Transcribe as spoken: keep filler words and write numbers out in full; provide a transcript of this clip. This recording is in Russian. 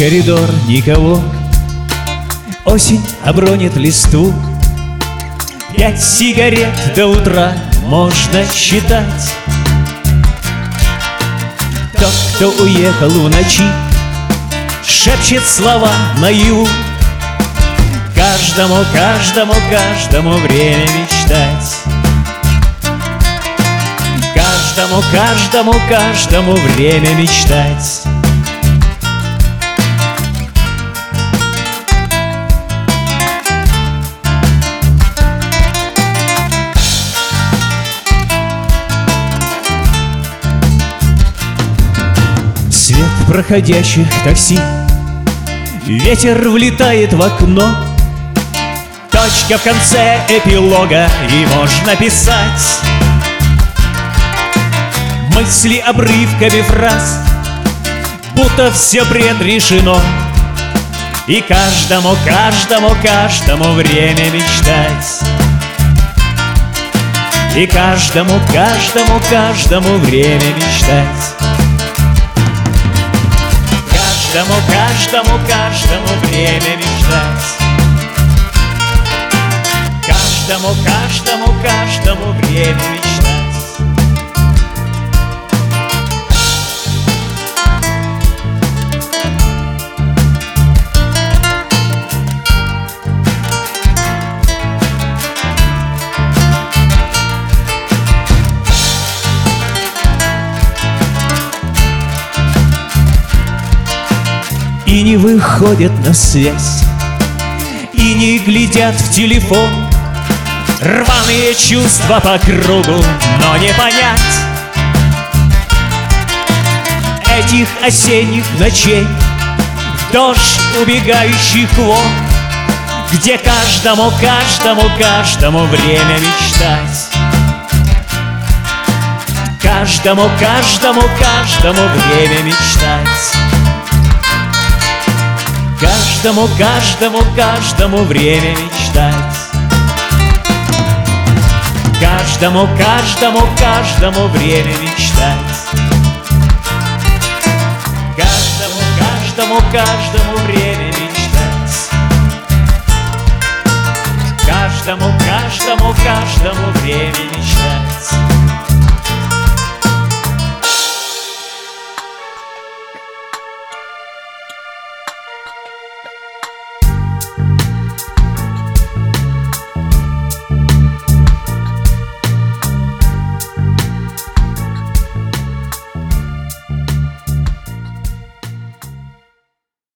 коридор, никого. Осень обронит листву. Пять сигарет до утра можно считать. Тот, кто уехал в ночи, шепчет слова наяву. Каждому, каждому, каждому время мечтать. Каждому, каждому, каждому время мечтать. Свет проходящих такси, ветер влетает в окно. Точка в конце эпилога, и можно писать мысли обрывками фраз, будто все предрешено. И каждому, каждому, каждому время мечтать. И каждому, каждому, каждому время мечтать. Каждому, каждому, каждому время мечтать. Каждому, каждому, каждому время мечтать. И не выходят на связь, и не глядят в телефон. Рваные чувства по кругу, но не понять этих осенних ночей, дождь убегающих вон, где каждому, каждому, каждому время мечтать. Каждому, каждому, каждому время мечтать. Каждому, каждому, каждому время мечтать. Каждому, каждому, каждому время мечтать. Каждому, каждому, каждому время мечтать. Каждому, каждому, каждому время мечтать.